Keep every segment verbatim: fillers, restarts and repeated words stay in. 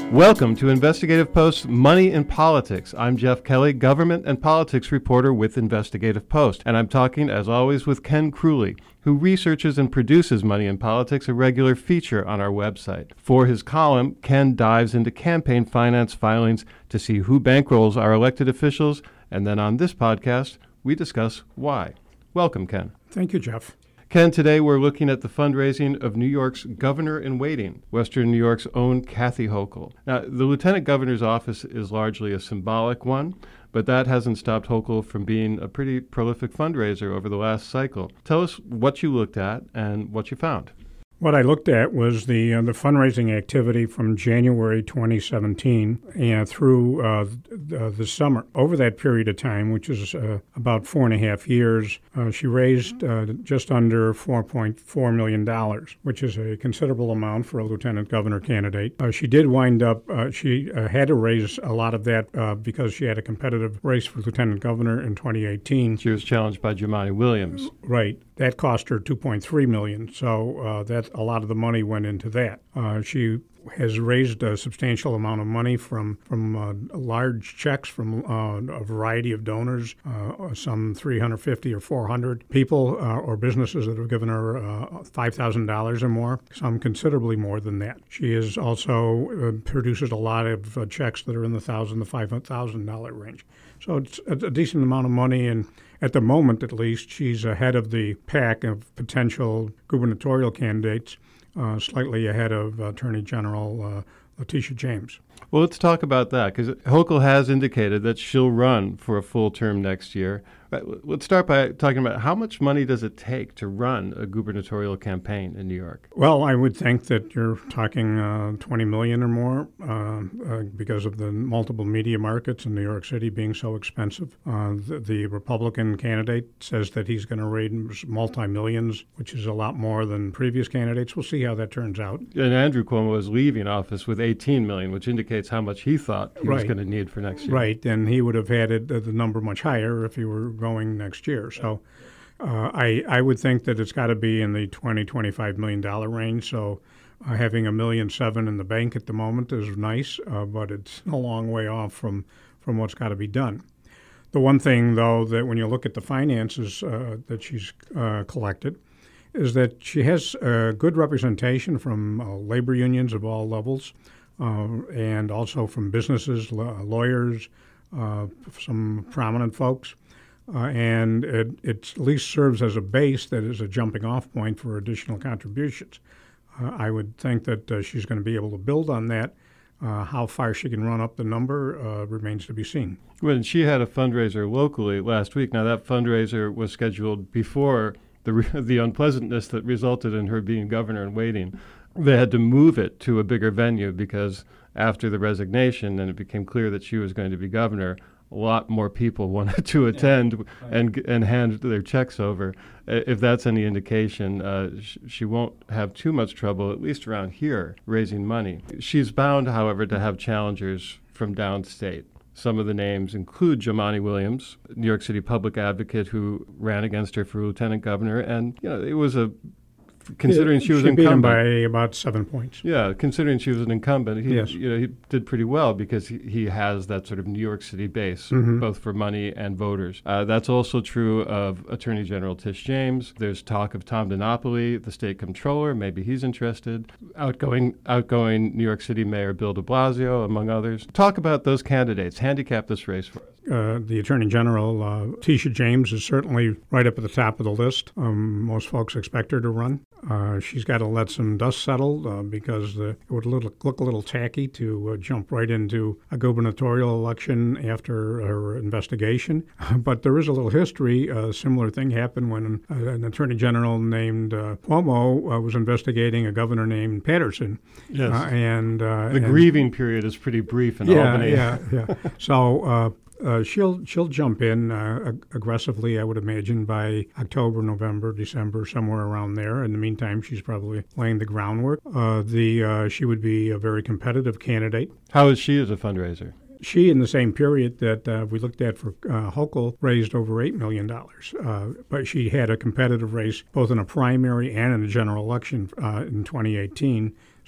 Welcome to Investigative Post's Money in Politics. I'm Jeff Kelly, government and politics reporter with Investigative Post, and I'm talking, as always, with Ken Crulley, who researches and produces Money in Politics, a regular feature on our website. For his column, Ken dives into campaign finance filings to see who bankrolls our elected officials, and then on this podcast, we discuss why. Welcome, Ken. Thank you, Jeff. Ken, today we're looking at the fundraising of New York's governor-in-waiting, Western New York's own Kathy Hochul. Now, the lieutenant governor's office is largely a symbolic one, but that hasn't stopped Hochul from being a pretty prolific fundraiser over the last cycle. Tell us what you looked at and what you found. What I looked at was the uh, the fundraising activity from January twenty seventeen and through uh, the, the summer. Over that period of time, which is uh, about four and a half years, uh, she raised uh, just under four point four million dollars, which is a considerable amount for a lieutenant governor candidate. Uh, she did wind up, uh, she uh, had to raise a lot of that uh, because she had a competitive race for lieutenant governor in twenty eighteen. She was challenged by Jumaane Williams. Right. That cost her two point three million dollars, so uh, that a lot of the money went into that. Uh, she has raised a substantial amount of money from from uh, large checks from uh, a variety of donors, uh, some three hundred fifty or four hundred people uh, or businesses that have given her uh, five thousand dollars or more, some considerably more than that. She is also uh, produces a lot of uh, checks that are in the one thousand dollars to five thousand dollars range. So it's a, a decent amount of money, and at the moment, at least, she's ahead of the pack of potential gubernatorial candidates, uh, slightly ahead of Attorney General uh, Letitia James. Well, let's talk about that, because Hochul has indicated that she'll run for a full term next year. Let's start by talking about how much money does it take to run a gubernatorial campaign in New York? Well, I would think that you're talking uh, twenty million dollars or more uh, uh, because of the multiple media markets in New York City being so expensive. Uh, the, the Republican candidate says that he's going to raise multi-millions, which is a lot more than previous candidates. We'll see how that turns out. And Andrew Cuomo was leaving office with eighteen million dollars, which indicates how much he thought he right. was going to need for next year. Right, and he would have had it, uh, the number much higher if he were going next year. So uh, I I would think that it's got to be in the twenty, twenty-five million dollars range. So uh, having a million seven in the bank at the moment is nice, uh, but it's a long way off from, from what's got to be done. The one thing, though, that when you look at the finances uh, that she's uh, collected, is that she has uh, good representation from uh, labor unions of all levels uh, and also from businesses, l- lawyers, uh, some prominent folks. Uh, and it, it at least serves as a base that is a jumping-off point for additional contributions. Uh, I would think that uh, she's going to be able to build on that. Uh, how far she can run up the number uh, remains to be seen. When she had a fundraiser locally last week, now that fundraiser was scheduled before the re- the unpleasantness that resulted in her being governor in waiting. They had to move it to a bigger venue because after the resignation and it became clear that she was going to be governor, a lot more people wanted to attend yeah, right. and and hand their checks over. If that's any indication, uh, sh- she won't have too much trouble, at least around here, raising money. She's bound, however, to have challengers from downstate. Some of the names include Jumaane Williams, New York City public advocate who ran against her for lieutenant governor, and you know it was a Considering she, she was she incumbent, beat him by about seven points. Yeah, considering she was an incumbent, he, yes. you know, he did pretty well because he, he has that sort of New York City base, mm-hmm. both for money and voters. Uh, that's also true of Attorney General Tish James. There's talk of Tom DiNapoli, the state comptroller. Maybe he's interested. Outgoing, outgoing New York City Mayor Bill de Blasio, among others. Talk about those candidates. Handicap this race for us. Uh, the Attorney General, uh, Tisha James, is certainly right up at the top of the list. Um, most folks expect her to run. Uh, she's got to let some dust settle uh, because uh, it would look, look a little tacky to uh, jump right into a gubernatorial election after her investigation. But there is a little history. A similar thing happened when uh, an Attorney General named uh, Cuomo uh, was investigating a governor named Patterson. Yes. Uh, and uh, The and, grieving period is pretty brief in yeah, Albany. Yeah, yeah, So uh, Uh, she'll she'll jump in uh, ag- aggressively, I would imagine, by October, November, December, somewhere around there. In the meantime, she's probably laying the groundwork. Uh, the uh, she would be a very competitive candidate. How is she as a fundraiser? She, in the same period that uh, we looked at for uh, Hochul, raised over eight million dollars. Uh, but she had a competitive race both in a primary and in a general election uh, in twenty eighteen.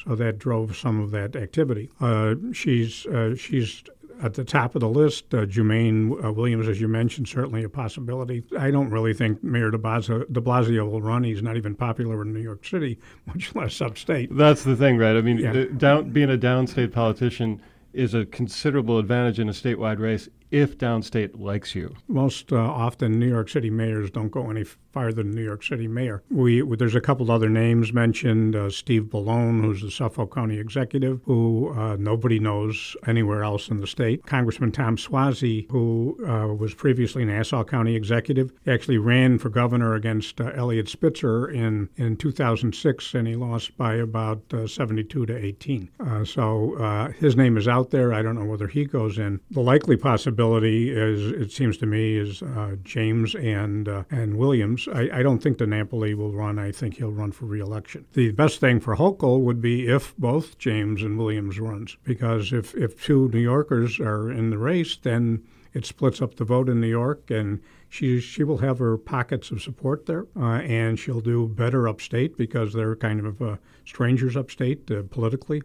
So that drove some of that activity. Uh, she's uh, she's at the top of the list. Uh, Jumaine uh, Williams, as you mentioned, certainly a possibility. I don't really think Mayor de Blasio, de Blasio will run. He's not even popular in New York City, much less upstate. That's the thing, right? I mean, Yeah. uh, down, being a downstate politician is a considerable advantage in a statewide race if downstate likes you. Most uh, often, New York City mayors don't go any farther than New York City mayor. We There's a couple other names mentioned. Uh, Steve Bellone, who's the Suffolk County executive, who uh, nobody knows anywhere else in the state. Congressman Tom Suozzi, who uh, was previously Nassau County executive, actually ran for governor against uh, Eliot Spitzer in, in two thousand six, and he lost by about uh, seventy-two to eighteen. Uh, so uh, his name is out there. I don't know whether he goes in. The likely possibility is, it seems to me, is uh, James and uh, and Williams. I, I don't think DiNapoli will run. I think he'll run for re-election. The best thing for Hochul would be if both James and Williams runs, because if, if two New Yorkers are in the race, then it splits up the vote in New York, and she she will have her pockets of support there, uh, and she'll do better upstate because they're kind of uh, strangers upstate uh, politically.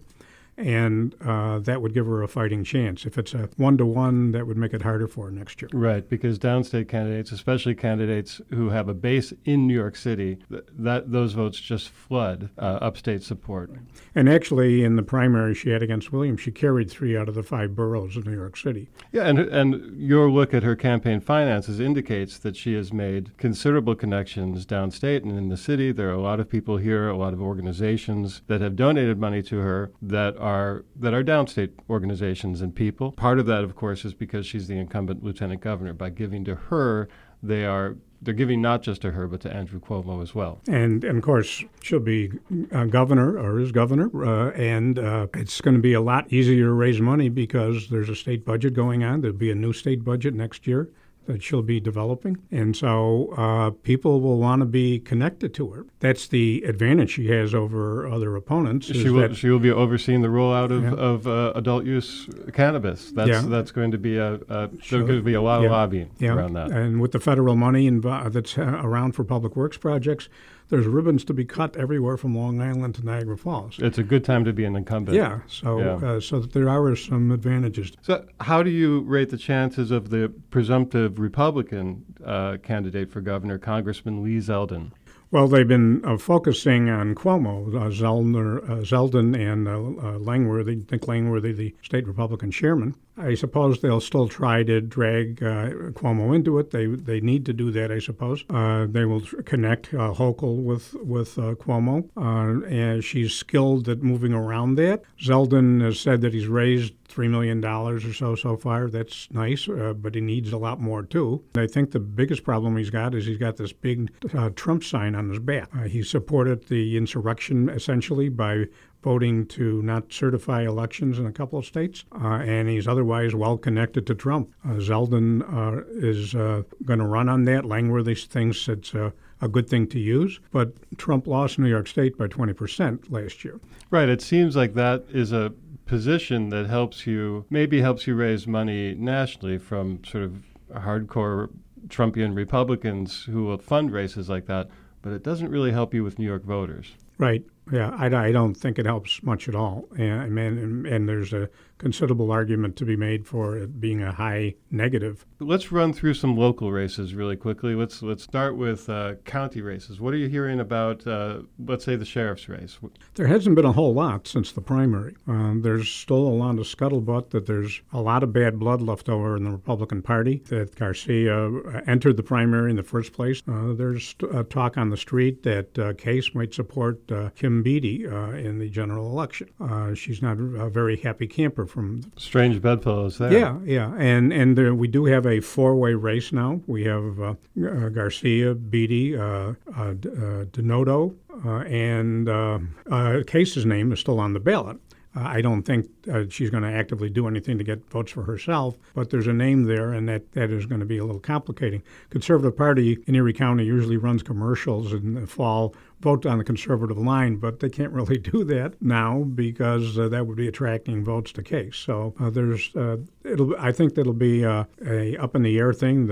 And uh, that would give her a fighting chance. If it's a one-to-one, that would make it harder for her next year. Right, because downstate candidates, especially candidates who have a base in New York City, th- that those votes just flood uh, upstate support. And actually, in the primary she had against Williams, she carried three out of the five boroughs of New York City. Yeah, and and your look at her campaign finances indicates that she has made considerable connections downstate and in the city. There are a lot of people here, a lot of organizations that have donated money to her that are that are downstate organizations and people. Part of that, of course, is because she's the incumbent lieutenant governor. By giving to her, they are they're giving not just to her, but to Andrew Cuomo as well. And, and of course, she'll be uh, governor or is governor, uh, and uh, it's going to be a lot easier to raise money because there's a state budget going on. There'll be a new state budget next year that she'll be developing. And so uh, people will want to be connected to her. That's the advantage she has over other opponents. She will, that, she will be overseeing the rollout of, Yeah. of uh, adult use cannabis. That's Yeah. that's going to be a, a Sure. there's going to be a lot Yeah. of lobbying yeah. around that. And with the federal money inv- that's uh, around for public works projects, there's ribbons to be cut everywhere from Long Island to Niagara Falls. It's a good time to be an incumbent. Yeah, so Yeah. Uh, so that there are some advantages. So how do you rate the chances of the presumptive Republican uh, candidate for governor, Congressman Lee Zeldin? Well, they've been uh, focusing on Cuomo, uh, Zeldner, uh, Zeldin, and uh, uh, Langworthy, Dick Langworthy, the state Republican chairman. I suppose they'll still try to drag uh, Cuomo into it. They they need to do that, I suppose. Uh, they will tr- connect uh, Hochul with with uh, Cuomo, uh, and she's skilled at moving around that. Zeldin has said that he's raised three million dollars or so so far. That's nice, uh, but he needs a lot more, too. I think the biggest problem he's got is he's got this big uh, Trump sign on his back. Uh, he supported the insurrection, essentially, by voting to not certify elections in a couple of states, uh, and he's otherwise well connected to Trump. Uh, Zeldin uh, is uh, going to run on that. Langworthy thinks it's uh, a good thing to use, but Trump lost New York State by twenty percent last year. Right. It seems like that is a position that helps you, maybe helps you raise money nationally from sort of hardcore Trumpian Republicans who will fund races like that, but it doesn't really help you with New York voters. Right. Yeah, I, I don't think it helps much at all. And, I mean, and, and there's a considerable argument to be made for it being a high negative. Let's run through some local races really quickly. Let's let's start with uh, county races. What are you hearing about, uh, let's say, the sheriff's race? There hasn't been a whole lot since the primary. Um, there's still a lot of scuttlebutt that there's a lot of bad blood left over in the Republican Party, that Garcia entered the primary in the first place. Uh, there's uh, talk on the street that uh, Case might support uh, Kim Beatty uh, in the general election. Uh, she's not a very happy camper from... Strange bedfellows there. Yeah, yeah. And, and there, we do have a four-way race now. We have uh, uh, Garcia, Beatty, uh, uh, D- uh, Denoto, uh, and uh, uh, Case's name is still on the ballot. Uh, I don't think uh, she's going to actively do anything to get votes for herself, but there's a name there, and that, that is going to be a little complicating. Conservative Party in Erie County usually runs commercials in the fall, vote on the conservative line, but they can't really do that now because uh, that would be attracting votes to Case. So uh, there's, uh, it'll. I think that'll be uh, a up in the air thing. The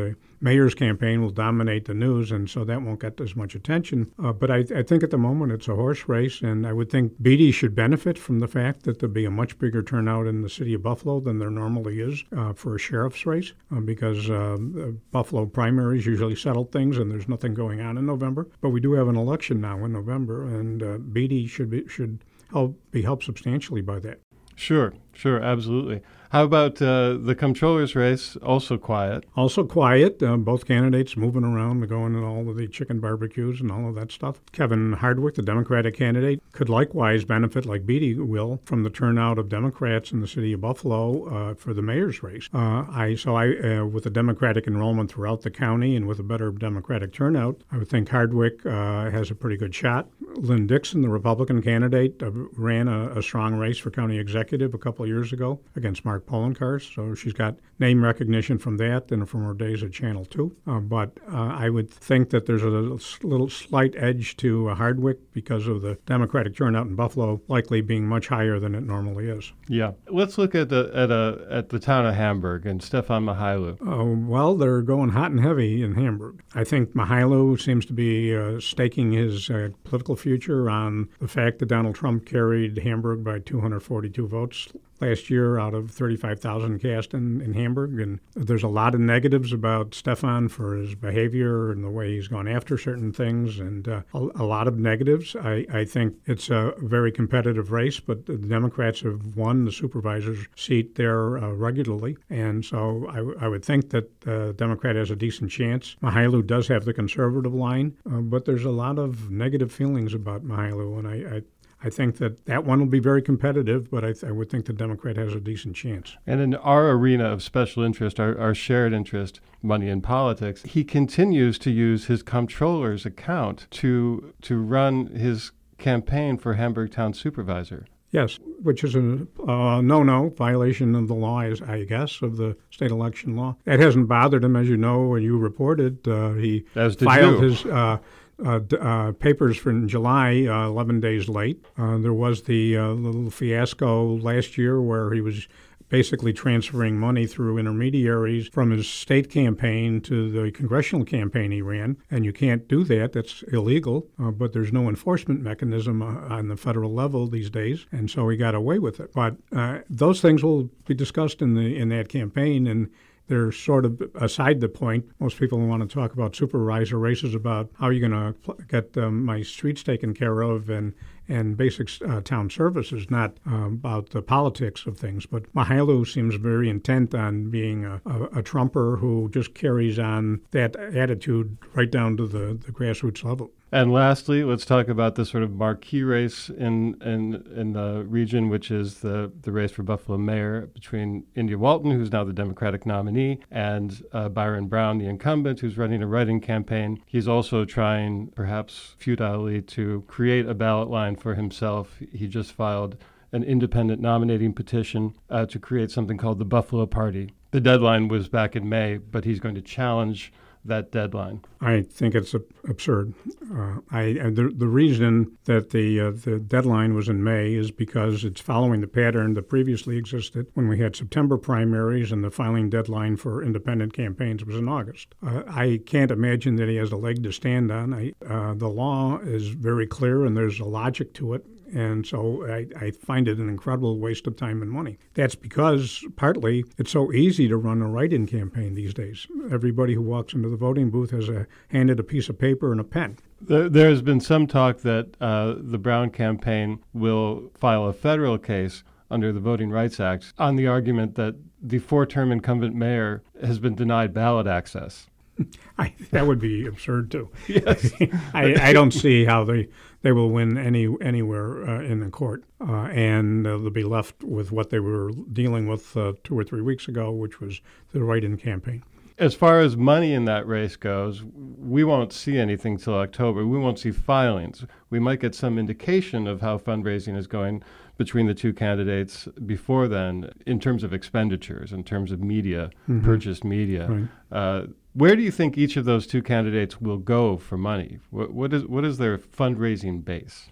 mayor's campaign will dominate the news, and so that won't get as much attention. Uh, but I, I think at the moment it's a horse race, and I would think Beatty should benefit from the fact that there'll be a much bigger turnout in the city of Buffalo than there normally is uh, for a sheriff's race, uh, because uh, Buffalo primaries usually settle things, and there's nothing going on in November. But we do have an election now in November, and uh, Beatty should be should help be helped substantially by that. Sure, sure, absolutely. How about uh, the comptroller's race? Also quiet. Also quiet. Uh, both candidates moving around, going to all of the chicken barbecues and all of that stuff. Kevin Hardwick, the Democratic candidate, could likewise benefit, like Beatty will, from the turnout of Democrats in the city of Buffalo uh, for the mayor's race. Uh, I so I, uh, with the Democratic enrollment throughout the county and with a better Democratic turnout, I would think Hardwick uh, has a pretty good shot. Lynn Dixon, the Republican candidate, uh, ran a, a strong race for county executive a couple of years ago against Mark Poloncarz, so she's got name recognition from that and from her days at Channel two. Uh, but uh, I would think that there's a little, little slight edge to uh, Hardwick because of the Democratic turnout in Buffalo likely being much higher than it normally is. Yeah. Let's look at the at a at the town of Hamburg and Stefan Mihailu. Uh, well, they're going hot and heavy in Hamburg. I think Mihailu seems to be uh, staking his uh, political future on the fact that Donald Trump carried Hamburg by two hundred forty-two votes last year out of thirty-five thousand cast in, in Hamburg. And there's a lot of negatives about Stefan for his behavior and the way he's gone after certain things, and uh, a, a lot of negatives. I, I think it's a very competitive race, but the Democrats have won the supervisor's seat there uh, regularly. And so I, w- I would think that uh, Democrat has a decent chance. Mihailu does have the conservative line, uh, but there's a lot of negative feelings about Mihailu, and I, I I think that that one will be very competitive, but I, th- I would think the Democrat has a decent chance. And in our arena of special interest, our, our shared interest, money in politics, he continues to use his comptroller's account to to run his campaign for Hamburg Town Supervisor. Yes, which is a uh, no-no, violation of the law, I guess, of the state election law. That hasn't bothered him, as you know, and you reported. Uh, he As did filed you. his uh, uh, d- uh, papers from July uh, eleven days late. Uh, there was the uh, little fiasco last year where he was basically transferring money through intermediaries from his state campaign to the congressional campaign he ran, and you can't do that. That's illegal, uh, but there's no enforcement mechanism uh, on the federal level these days, and so he got away with it. But uh, those things will be discussed in the in that campaign, and they're sort of aside the point. Most people want to talk about supervisor races, about how you're going to pl- get um, my streets taken care of and and basic uh, town services, not um, about the politics of things. But Mihailu seems very intent on being a, a, a Trumper who just carries on that attitude right down to the, the grassroots level. And lastly, let's talk about the sort of marquee race in in, in the region, which is the, the race for Buffalo mayor between India Walton, who's now the Democratic nominee, and uh, Byron Brown, the incumbent, who's running a write-in campaign. He's also trying, perhaps futilely, to create a ballot line for himself. He just filed an independent nominating petition uh, to create something called the Buffalo Party. The deadline was back in May, but he's going to challenge that deadline. I think it's absurd. Uh, I the, the reason that the uh, the deadline was in May is because it's following the pattern that previously existed when we had September primaries and the filing deadline for independent campaigns was in August. Uh, I can't imagine that he has a leg to stand on. I, uh, the law is very clear and there's a logic to it. And so I, I find it an incredible waste of time and money. That's because partly it's so easy to run a write-in campaign these days. Everybody who walks into the voting booth has a, handed a piece of paper and a pen. There, there has been some talk that uh, the Brown campaign will file a federal case under the Voting Rights Act on the argument that the four-term incumbent mayor has been denied ballot access. I, that would be absurd too. Yes, I, I don't see how they they will win any anywhere uh, in the court, uh, and uh, they'll be left with what they were dealing with uh, two or three weeks ago, which was the write-in campaign. As far as money in that race goes, we won't see anything till October. We won't see filings. We might get some indication of how fundraising is going between the two candidates before then, in terms of expenditures, in terms of media, mm-hmm. purchased media. Right. Uh, where do you think each of those two candidates will go for money? What, what is what is their fundraising base?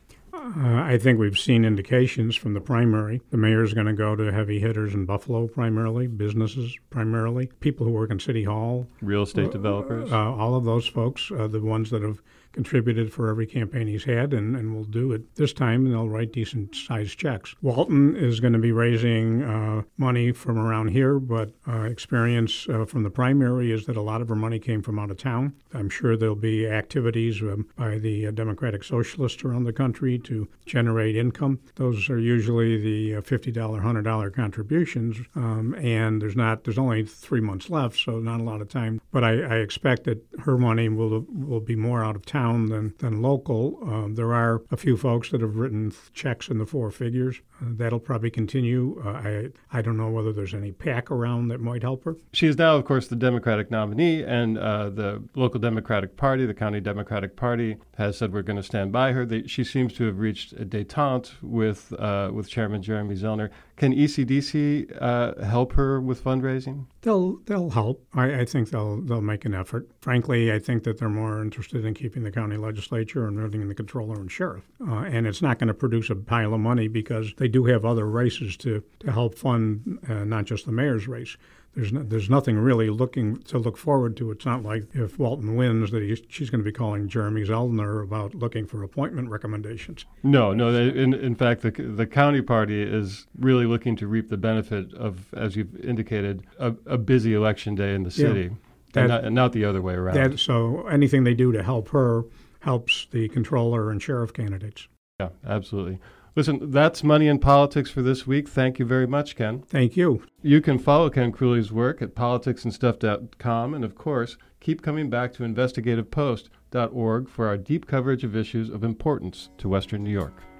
Uh, I think we've seen indications from the primary. The mayor's going to go to heavy hitters in Buffalo primarily, businesses primarily, people who work in City Hall. Real estate developers. Uh, all of those folks, uh, the ones that have contributed for every campaign he's had and, and will do it this time, and they'll write decent-sized checks. Walton is going to be raising uh, money from around here, but uh, experience uh, from the primary is that a lot of her money came from out of town. I'm sure there'll be activities um, by the uh, Democratic Socialists around the country to generate income. Those are usually the uh, fifty dollars, one hundred dollars contributions, um, and there's not there's only three months left, so not a lot of time. But I, I expect that her money will will be more out of town Than, than local. Um, there are a few folks that have written checks in the four figures. Uh, that'll probably continue. Uh, I I don't know whether there's any PAC around that might help her. She is now, of course, the Democratic nominee, and uh, the local Democratic Party, the county Democratic Party, has said we're going to stand by her. They, she seems to have reached a détente with uh, with Chairman Jeremy Zellner. Can E C D C uh, help her with fundraising? They'll they'll help. I, I think they'll they'll make an effort. Frankly, I think that they're more interested in keeping the county legislature and running the controller and sheriff. Uh, and it's not going to produce a pile of money because they do have other races to, to help fund uh, not just the mayor's race. There's no, there's nothing really looking to look forward to. It's not like if Walton wins that he, she's going to be calling Jeremy Zellner about looking for appointment recommendations. No, no. They, in in fact, the the county party is really looking to reap the benefit of, as you've indicated, a, a busy election day in the city, Yeah, and, that, not, and not the other way around. That, so anything they do to help her helps the controller and sheriff candidates. Yeah, absolutely. Listen, that's Money in Politics for this week. Thank you very much, Ken. Thank you. You can follow Ken Crulley's work at politics and stuff dot com, and of course, keep coming back to investigative post dot org for our deep coverage of issues of importance to Western New York.